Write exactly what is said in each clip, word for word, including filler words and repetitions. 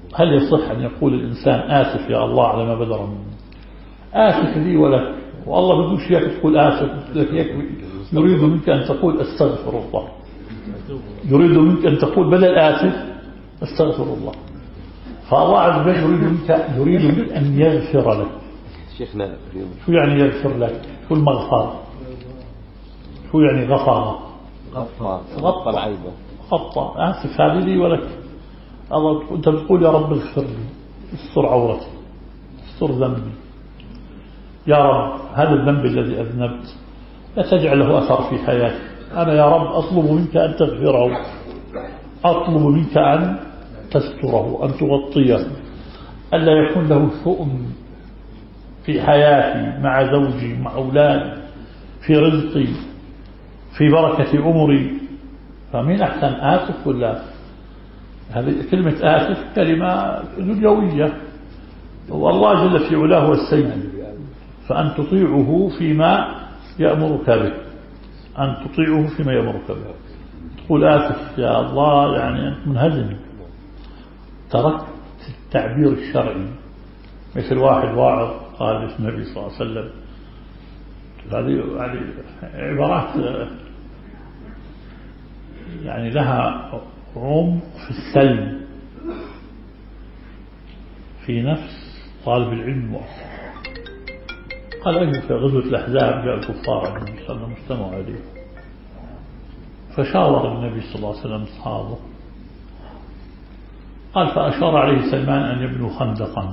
هل يصح أن يقول الإنسان آسف يا الله على ما بدر مني، آسف لي ولك، والله بدوش إياك تقول آسف، يريد منك أن تقول أستغفر الله، يريد منك أن تقول بدل آسف أستغفر الله. فالله عز وجل يريد منك يريد منك أن يغفر لك. شيخنا شو يعني يغفر لك؟ شو المغفر؟ شو يعني غفر؟ غفر غطى العيبة، غطى. آسف هذه لي ولك، الله أنت بتقول يا رب اغفر لي، استر عورتي، استر ذنبي، يا رب هذا الذنب الذي أذنبت لا تجعل له أثر في حياتي، أنا يا رب أطلب منك أن تغفره، أطلب منك أن تستره، أن تغطيه، ألا يكون له شؤم في حياتي مع زوجي مع أولادي، في رزقي، في بركة عمري. فمين أحسن آسف ولا؟ هذه كلمة آسف كلمة دنيوية، والله جل في علاه هو السيد، فأن تطيعه فيما يأمرك به، أن تطيعه فيما يأمرك به. تقول آسف يا الله يعني أنت منهزم، تركت التعبير الشرعي. مثل واحد واعظ قال النبي صلى الله عليه وسلم، هذه يعني عبارات يعني لها عمق في السلم في نفس طالب العلم المؤثر. قال أجل في غزوة الأحزاب جاء الكفار النبي صلى الله عليه وسلم اجتمعوا عليه، فشاور النبي صلى الله عليه وسلم أصحابه، قال فأشار عليه سلمان أن يبنوا خندقا،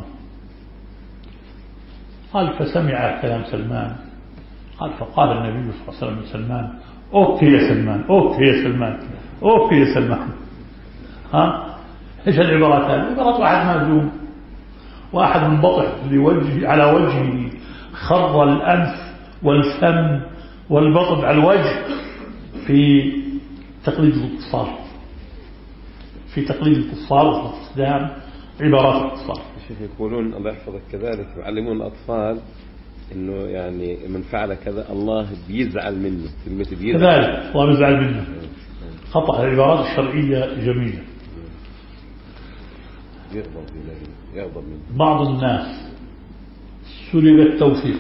قال فسمع كلام سلمان، قال فقال النبي صلى الله عليه وسلم لسلمان أوكي يا سلمان، أوكي يا سلمان، أوكي يا سلمان. ها إيش العبارات هذه؟ عبارات واحد مهزوم، واحد منبطح لوجه على وجهه، خر الأنف والفم والبطن على الوجه في تقليد الكفار، في تقليد الكفار واستخدام عبارات الكفار. الشيخ يقولون الله يحفظك كذلك يعلمون الأطفال إنه يعني من فعل كذا الله بيزعل منه، كلمة بيزعل كذلك الله بيزعل منه. خطأ. العبارات الشرعية جميلة. يغضب يغضب منه. بعض الناس سلب التوفيق،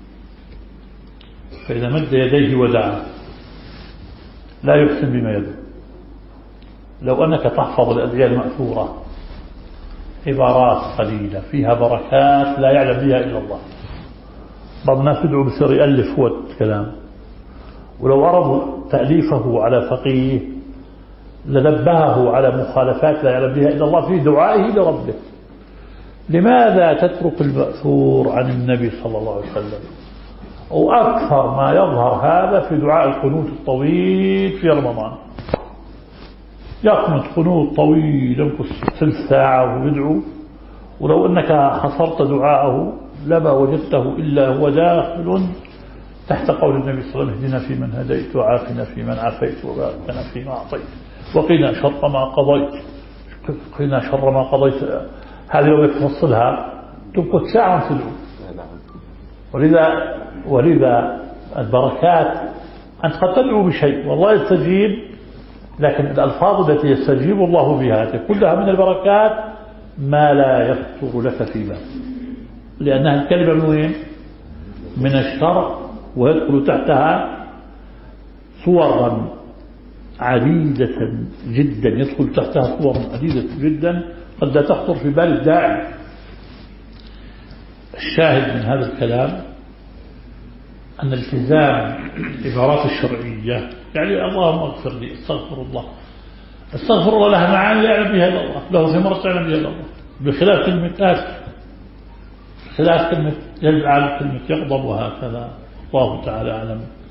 فإذا مد يديه ودعا لا يحسن بما يدعو. لو أنك تحفظ الأدعية المأثورة، عبارات قليلة فيها بركات لا يعلم بها إلا الله. بعض الناس يدعو بسر يألف هو الكلام، ولو أرادوا تأليفه على فقيه لنبهه على مخالفات لا يعلم بها إلا الله في دعائه لربه. لماذا تترك المأثور عن النبي صلى الله عليه وسلم؟ وأكثر ما يظهر هذا في دعاء القنوت الطويل في رمضان، يقنط قنوت طويل يمكث ثلث ساعة ويدعو، ولو أنك حصرت دعاءه لما وجدته إلا هو داخل تحت قول النبي صلى الله عليه وسلم اهدنا فيمن هديت وعافنا فيمن عافيت وبارك فيما أعطيت وقنا شر ما قضيت، قنا شر ما قضيت. هذه لو تفصلها تمكث ساعة تدعو. ولذا ولذا البركات أنت قد تدعو بشيء والله يستجيب، لكن الألفاظ التي يستجيب الله بها كلها من البركات ما لا يخطر لك في بال، لأنها الكلمة من وين؟ من الشرع، ويدخل تحتها صورا عديدة جدا، يدخل تحتها صور عديدة جدا قد لا تخطر في بال الداعي. الشاهد من هذا الكلام أن التزام العبارات الشرعية، يعني اللهم اغفر لي، استغفر الله، استغفر الله لها معاني لا يعلم بها إلا الله، له ثمرة لا يعلم بها إلا الله، بخلاف كلمة آسف، بخلاف كلمة يزعل، كلمة يغضب، وهكذا. الله تعالى أعلم.